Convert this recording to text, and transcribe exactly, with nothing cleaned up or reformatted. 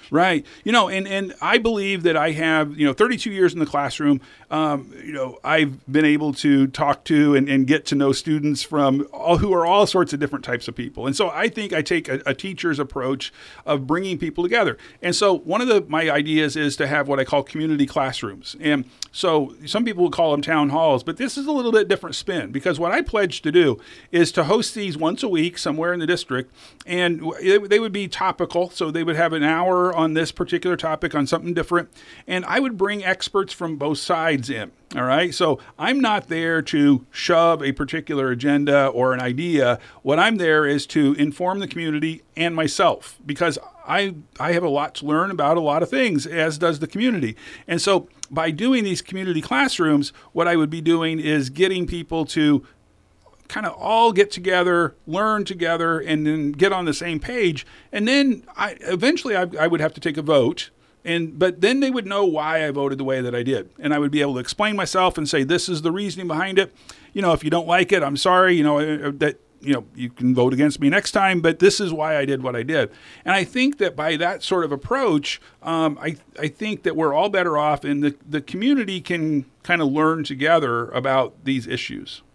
Right. You know, and, and I believe that I have, you know, thirty-two years in the classroom. Um, you know, I've been able to talk to and, and get to know students from all who are all sorts of different types of people. And so I think I take a, a teacher's approach of bringing people together. And so one of the my ideas is to have what I call community classrooms. And so some people would call them town halls, but this is a little bit different spin, because what I pledge to do is to host these once a week somewhere in the district, and they would be topical. So they would have an hour on this particular topic on something different, and I would bring experts from both sides in. All right. So I'm not there to shove a particular agenda or an idea. What I'm there is to inform the community and myself, because I I have a lot to learn about a lot of things, as does the community. And so by doing these community classrooms, what I would be doing is getting people to kind of all get together, learn together, and then get on the same page. And then I eventually I, I would have to take a vote. And but then they would know why I voted the way that I did. And I would be able to explain myself and say, this is the reasoning behind it. You know, if you don't like it, I'm sorry, you know, that, you know, you can vote against me next time, but this is why I did what I did. And I think that by that sort of approach, um, I, I think that we're all better off, and the, the community can kind of learn together about these issues.